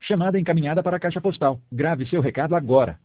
Chamada encaminhada para a caixa postal. Grave seu recado agora.